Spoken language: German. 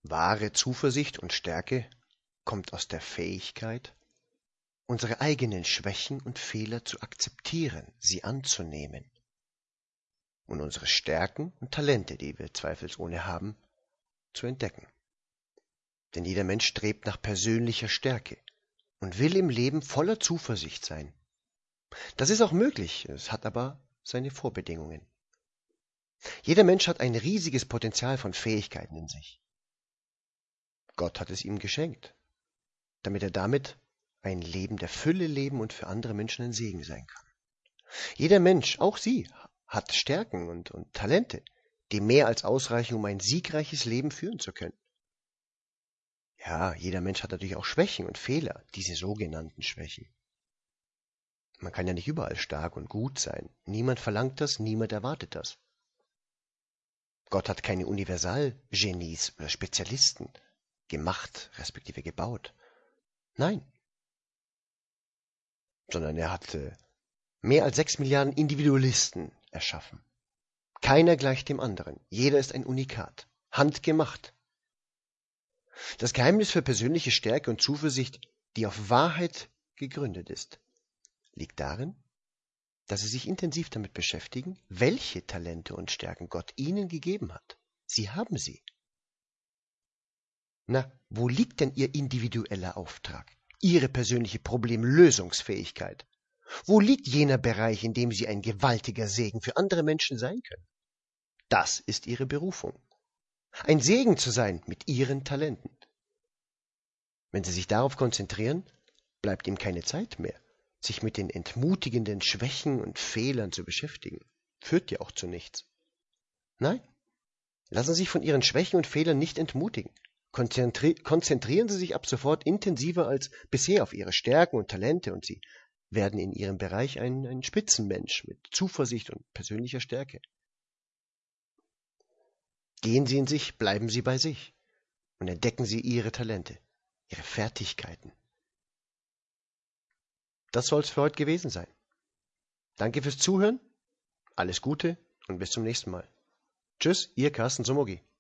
Wahre Zuversicht und Stärke kommt aus der Fähigkeit, unsere eigenen Schwächen und Fehler zu akzeptieren, sie anzunehmen und unsere Stärken und Talente, die wir zweifelsohne haben, zu entdecken. Denn jeder Mensch strebt nach persönlicher Stärke und will im Leben voller Zuversicht sein. Das ist auch möglich, es hat aber seine Vorbedingungen. Jeder Mensch hat ein riesiges Potenzial von Fähigkeiten in sich. Gott hat es ihm geschenkt, damit er damit ein Leben der Fülle leben und für andere Menschen ein Segen sein kann. Jeder Mensch, auch Sie, hat Stärken und Talente, die mehr als ausreichen, um ein siegreiches Leben führen zu können. Ja, jeder Mensch hat natürlich auch Schwächen und Fehler, diese sogenannten Schwächen. Man kann ja nicht überall stark und gut sein. Niemand verlangt das, niemand erwartet das. Gott hat keine Universalgenies oder Spezialisten gemacht, respektive gebaut. Nein. Sondern er hat mehr als 6 Milliarden Individualisten erschaffen. Keiner gleicht dem anderen. Jeder ist ein Unikat. Handgemacht. Das Geheimnis für persönliche Stärke und Zuversicht, die auf Wahrheit gegründet ist, liegt darin, dass Sie sich intensiv damit beschäftigen, welche Talente und Stärken Gott Ihnen gegeben hat. Sie haben sie. Na, wo liegt denn Ihr individueller Auftrag? Ihre persönliche Problemlösungsfähigkeit? Wo liegt jener Bereich, in dem Sie ein gewaltiger Segen für andere Menschen sein können? Das ist Ihre Berufung. Ein Segen zu sein mit Ihren Talenten. Wenn Sie sich darauf konzentrieren, bleibt ihm keine Zeit mehr, sich mit den entmutigenden Schwächen und Fehlern zu beschäftigen. Führt ja auch zu nichts. Nein, lassen Sie sich von Ihren Schwächen und Fehlern nicht entmutigen. Konzentrieren Sie sich ab sofort intensiver als bisher auf Ihre Stärken und Talente und Sie werden in Ihrem Bereich ein Spitzenmensch mit Zuversicht und persönlicher Stärke. Gehen Sie in sich, bleiben Sie bei sich und entdecken Sie Ihre Talente, Ihre Fertigkeiten. Das soll es für heute gewesen sein. Danke fürs Zuhören, alles Gute und bis zum nächsten Mal. Tschüss, Ihr Carsten Sumogi.